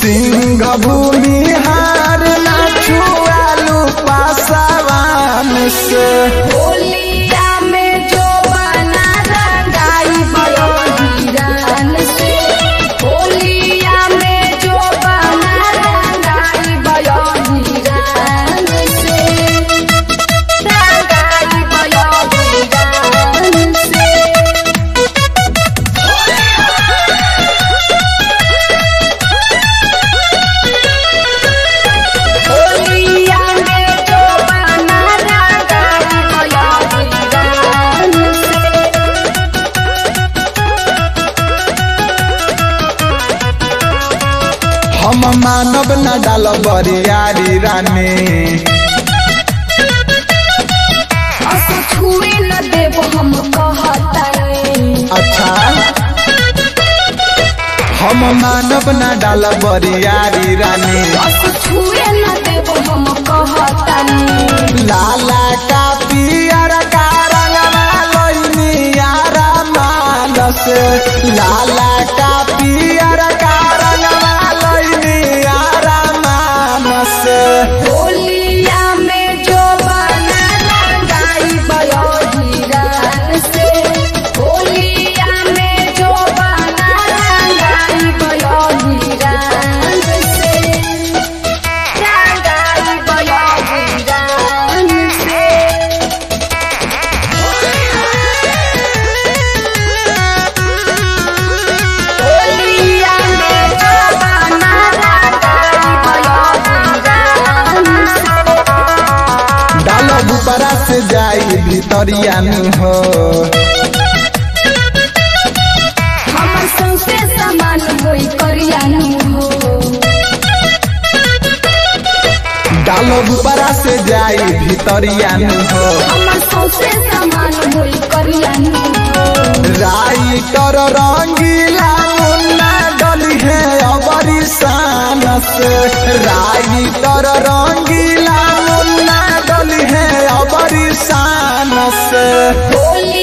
सिंह भूमिहार ना छुआलू पासवान से। होलिया में जो बना रंगाई भयो हीरान से। होलिया में जो बना रंगाई भयो हीरान से। रंगाई भयो हीरान से। होलिया में जो बना रंगाई भयो हीरान से। हम मानव न डाल बरियारी रानी। असो छुए न देव हम कहतानी। अच्छा हम मानव न डाल बरियारी रानी। असो छुए न देव हम कहतानी। लाला का पियर का रंगवा लोनियारा मानस। लाला का पियर का रंगवा लोनियारा मानस। होलिया में जो बना रंगाई भयो हीरान से। होलिया में जो बना रंगाई भयो हीरान से। रंगाई भयो हीरान से। होलिया में जो बना रंगाई भयो हीरान से। डाल बुपरा से जाई भितरिया नु हो। हमर सौंसे समान होई करियानु हो। डाल बुपरा से जाई भितरिया नु हो। हमर सौंसे समान होई करियानु हो। राइटर रंगीला मुन्ना डली है अबरी शान से। राइटर रंगीला मुन्ना डली है अबरी शान से। होली